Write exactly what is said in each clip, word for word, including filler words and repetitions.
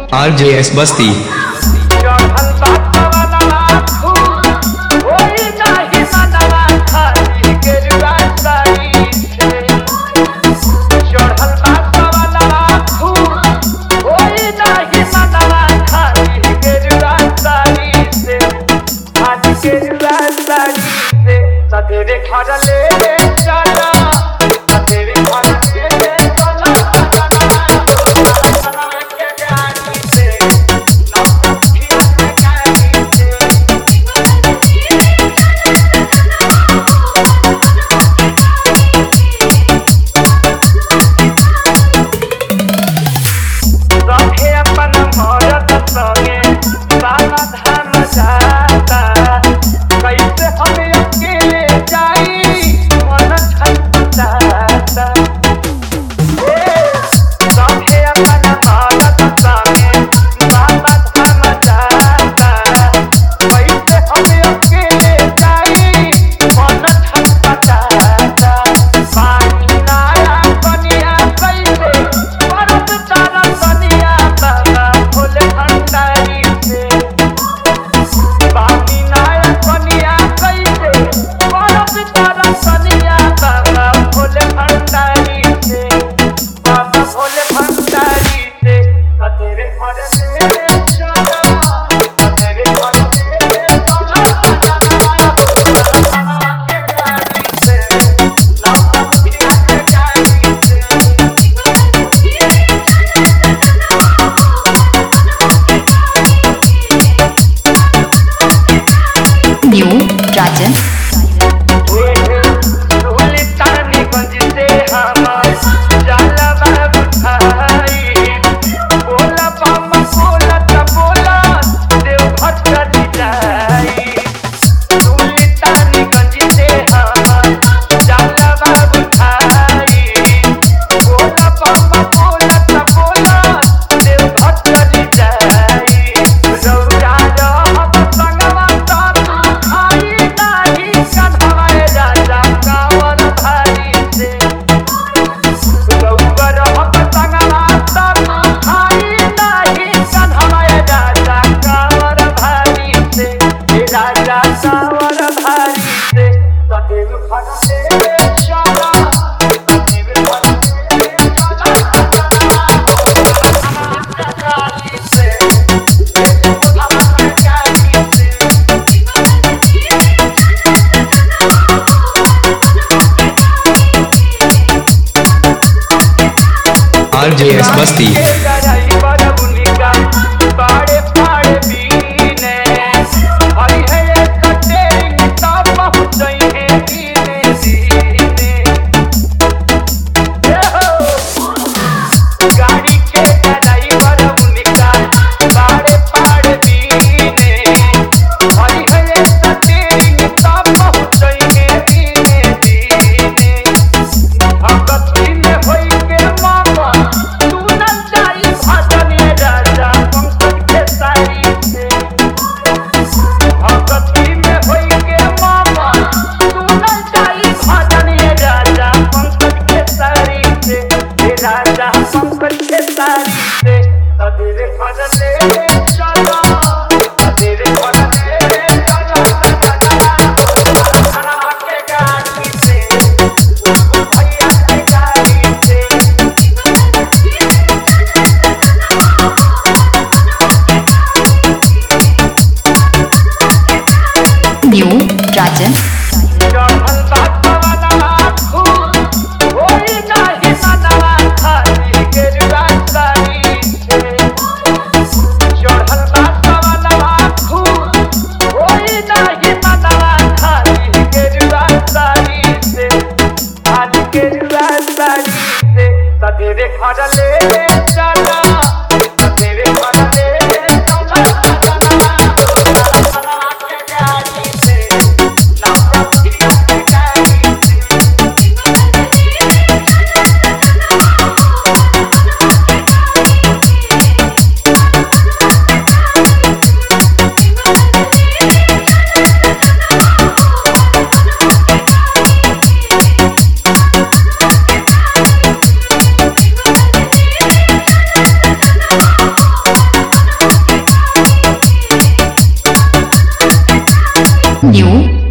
RJS बस्ती तेरे घर ले चला तेरे घर ले चला के गाड़ी से ना फिर के गाड़ी से रखे अपन मरद संगे बाबा धाम जाता कैसे हमें अकेले जाई मन छटपटाता रखे अपन मरद संगे बाबा धाम जाता कैसे हमें अकेले जाई मन छटपटाता पानी नाला कनिया कैसे बरस चारा कनिया बाबा भोले भंडारी से पानी नाला कनिया कैसे बरस चारा कनिया बाबा भोले भंडारी से बाबा भोले भंडारी से तेरे घर ले चला तेरे घर ले चला के गाड़ी से ना फिर के गाड़ी से न्यू राजन राजा सावर भारी से तेरे घर ले चला तेरे घर ले चला गाड़ी से गाड़ी से आरजेएस बस्ती बाड़े फाड़े बीने हरी है कटेरिंग तब पहुँच है दीने दीने गाड़ी के ड्राइवर उनका बाड़े फाड़े बीने हरी है कटेरिंग तब पहुँच है दीने दीने भगती में होई के मामा तू न जाई भजने राजा पंकज के सारी से भगती में होई के मामा तू न जाई भजने राजा पंकज के सारी से हे राजा पंकज के सारी से तेरे घर ले चला तेरे घर ले चला के गाड़ी से भैया के गाड़ी से न्यू राजन चढ़ल बात वाला आँखों होई नाही मनवा खाली गेरुआ साड़ी से चढ़ल बात वाला आँखों होई नाही मनवा खाली गेरुआ साड़ी से खाली गेरुआ साड़ी से तेरे घर ले चला तेरे घर ले चला के गाड़ी से ना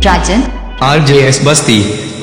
Rajan, आरजेएस बस्ती।